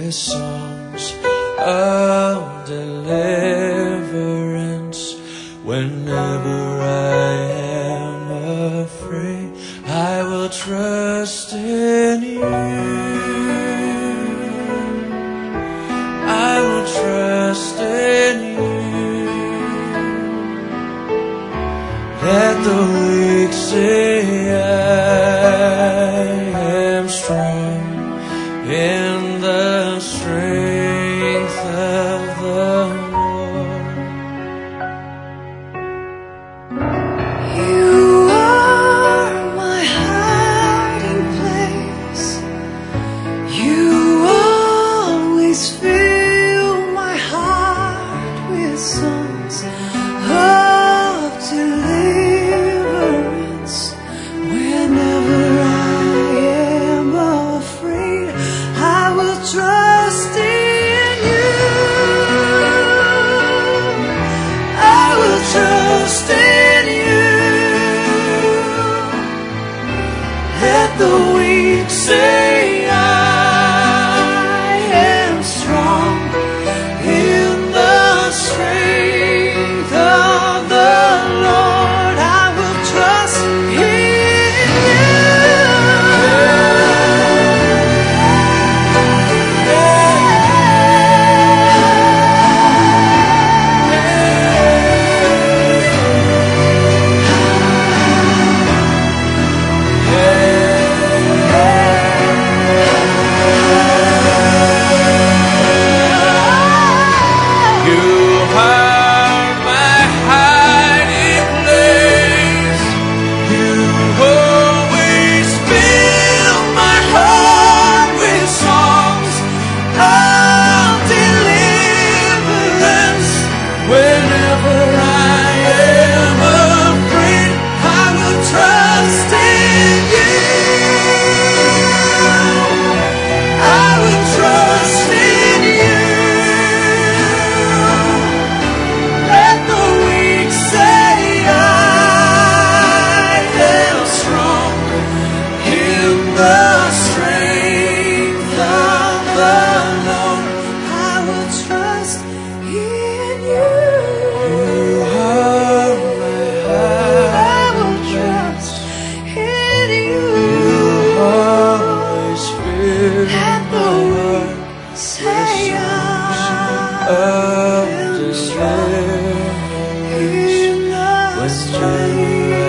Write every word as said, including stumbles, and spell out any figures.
with songs of deliverance. Whenever I am afraid, I will trust in you. I will trust in you. Let the weak say I am strong in the strength of the Lord. You are my hiding place. You always fill my heart with songs of deliverance. Whenever I am afraid, I will trust in you. I will trust in you. Let the weak say I am strong in the strength of the Lord. I will trust in of deliverance. When you